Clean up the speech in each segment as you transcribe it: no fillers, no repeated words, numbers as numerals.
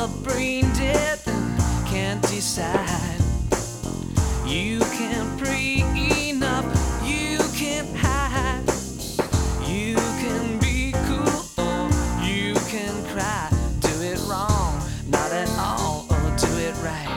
are brain dead and can't decide. You can't pray enough, you can't hide. You can be cool or you can cry. Do it wrong, not at all, or do it right.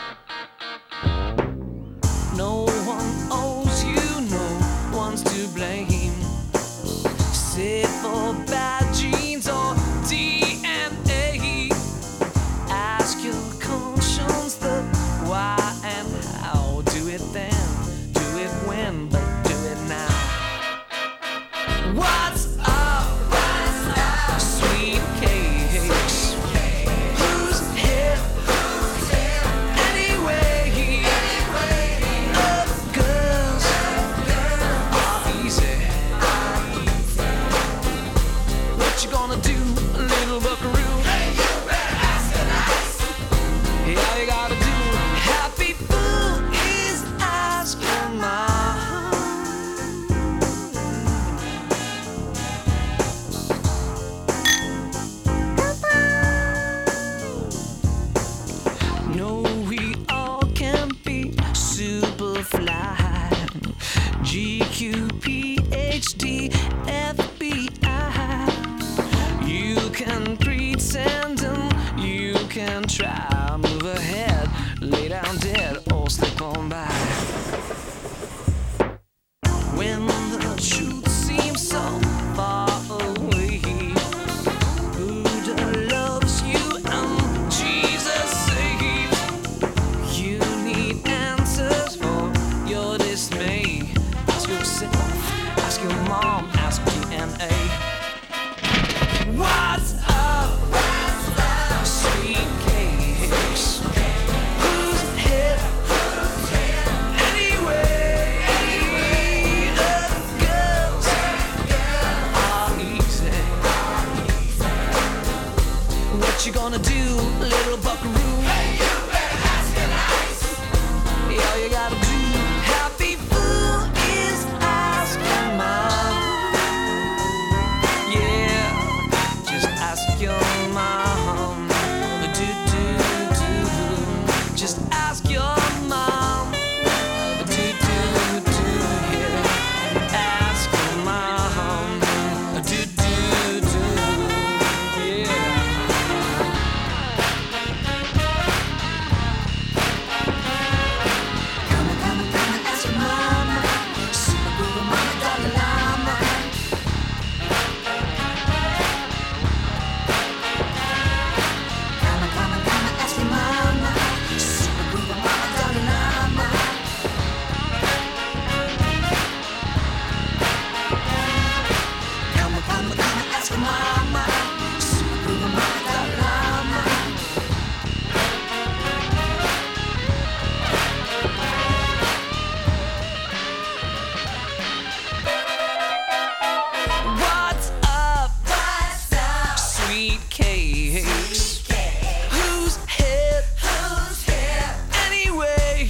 No one owes you, no one's to blame. Sit for bad genes or DNA. Ask your conscience the why and how. Do it then, do it when, but do it now. What's up, sweet cakes? Who's hip? Anyway, up girls are easy. What you gonna do, little buckaroo? All you gotta do, happy fool, is ask your mom. No, we all can't be super fly. GQ, PhD, FBI. You can pretend and you can try. Move ahead, lay down dead, or slip on by. When the truth seems so far away, Buddha loves you and Jesus saves. You need answers for your dismay. Ask yourself, ask your mom, ask DNA. What's up, sweet cakes? Who's hip? Anyway, girls are easy. What you gonna do, little buckaroo? All you gotta do, happy fool, is ask your mom. Yeah, just ask your mom. Do do do. Just ask your mom. Do do do. Yeah, ask your mom. Do do do. Yeah. Ask your mama. Super Guru Mama Dalai Lama. Ask your mama. Super Guru Mama Dalai Lama. Ask your mama. Super Guru Mama Dalai Lama. What's up, sweet cakes? Who's hip? Anyway,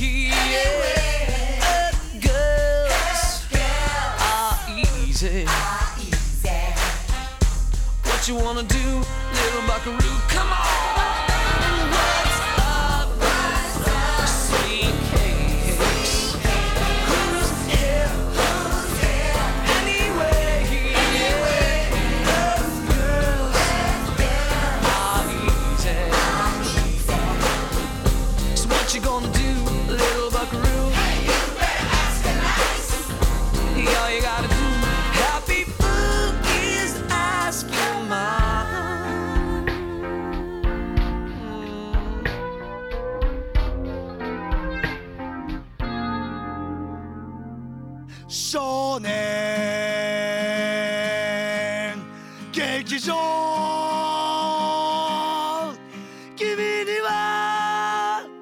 girls are easy. What you wanna do, little buckaroo? Come on! What's up, sweet cakes? Who's hip? Anyway, girls are easy. So what you gonna do, little buckaroo? All you gotta do, happy fool, is ask your mom. 少年劇場